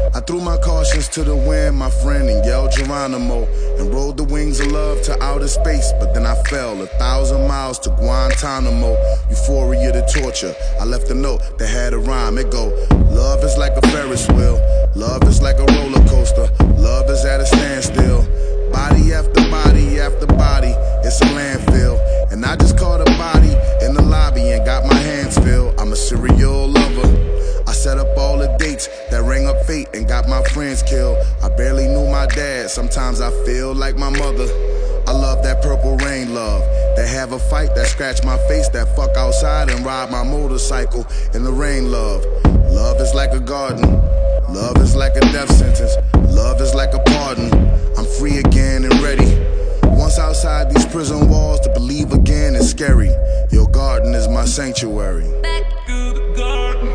I threw my cautions to the wind, my friend, and yelled Geronimo, and rode the wings of love to outer space. But then I fell 1,000 miles to Guantanamo. Euphoria to torture. I left a note that had a rhyme. It go, love is like a Ferris wheel. Love is like a roller coaster. Love is at a standstill. Body after body after body, it's a landfill. And I just caught a body in the lobby and got my hands filled. I'm a serial lover. I set up all the dates that rang up fate and got my friends killed. I barely knew my dad, sometimes I feel like my mother. I love that purple rain love, that have a fight, that scratch my face, that fuck outside and ride my motorcycle in the rain love. Love is like a garden, love is like a death sentence, love is like a pardon. I'm free again and ready. Once outside these prison walls, to believe again is scary. Your garden is my sanctuary. Back to the garden.